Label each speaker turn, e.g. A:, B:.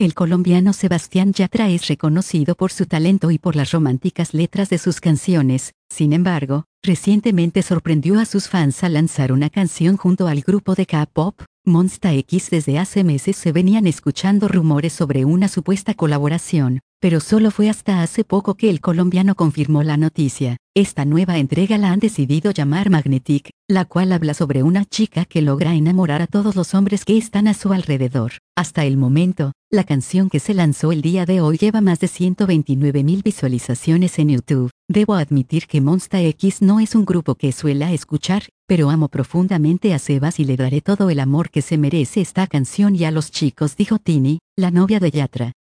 A: El colombiano Sebastián Yatra es reconocido por su talento y por las románticas letras de sus canciones. Sin embargo, recientemente sorprendió a sus fans al lanzar una canción junto al grupo de K-pop, Monsta X. Desde hace meses se venían escuchando rumores sobre una supuesta colaboración, pero solo fue hasta hace poco que el colombiano confirmó la noticia. Esta nueva entrega la han decidido llamar Magnetic, la cual habla sobre una chica que logra enamorar a todos los hombres que están a su alrededor. Hasta el momento, la canción que se lanzó el día de hoy lleva más de 129.000 visualizaciones en YouTube. Debo admitir que Monsta X no es un grupo que suela escuchar, pero amo profundamente a Sebas y le daré todo el amor que se merece esta canción y a los chicos, dijo Tini, la novia de Yatra.